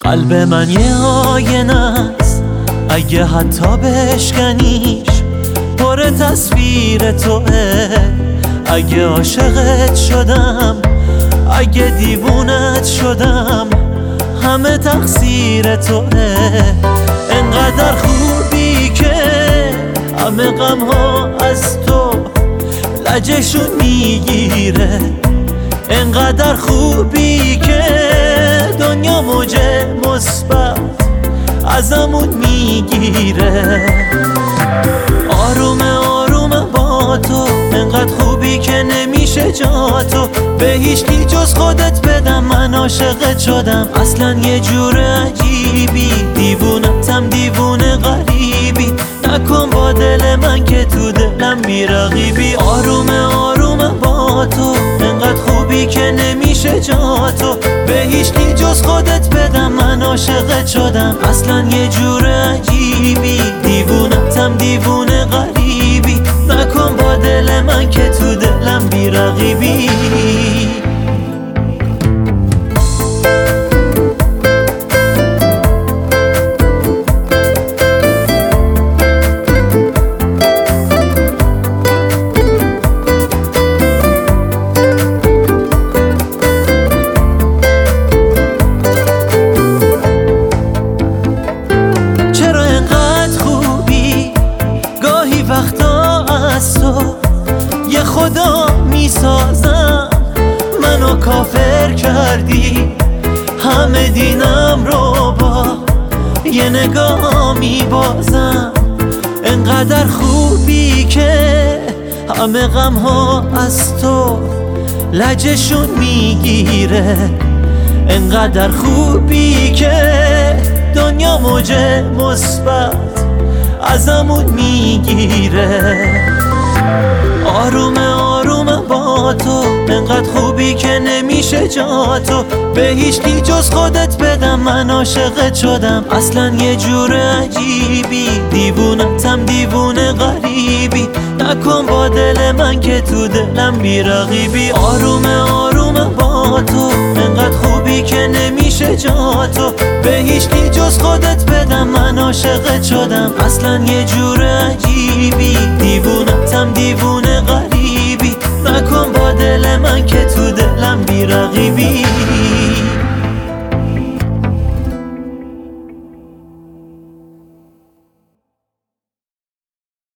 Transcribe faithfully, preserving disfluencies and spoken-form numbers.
قلب من یه آینه است، اگه حتی بشکنیش پر تصویر توه. اگه عاشقت شدم، اگه دیوونت شدم، همه تقصیر توه. انقدر خوبی که همه غم ها از تو لجشون میگیره. انقدر خوبی که دنیا موج مثبت ازمون میگیره. آرومه آرومه با تو، انقدر خوبی که نمیشه جا تو به هیچکی جز خودت بدم. من عاشقت شدم اصلا یه جور عجیبی، دیوونتم دیوونه غریبی. نکن با دل من که تو دلم بی رقیبی. آرومه آرومه با تو، انقدر خوبی که نمیشه جا تو به هیچکی جز خودت بدم. من عاشقت شدم اصلا یه جور عجیبی، دیوونتم دیوونه غریبی. نکن با دل من که تو دلم بی رقیبی. وقتا از تو یه خدا میسازم، منو کافر کردی. همه دینم رو با یه نگاه میبازم. انقدر خوبی که همه غم ها از تو لجشون میگیره. انقدر خوبی که دنیا موج مثبت ازمون میگیره. آرومه آرومه با تو، انقدر خوبی که نمیشه جا تو به هیچکی جز خودت بدم. من عاشقت شدم اصلا یه جور عجیبی، دیوونتم دیوونه غریبی. نکن با دل من که تو دلم بی رقیبی. آرومه آرومه با تو، انقدر خوبی که نمیشه جا تو به هیچکی جز خودت بدم. من عاشقت شدم اصلا یه جور عجیبی، دیوونتم دیوونه غریبی. نکن با دل من که تو دلم بی رقیبی.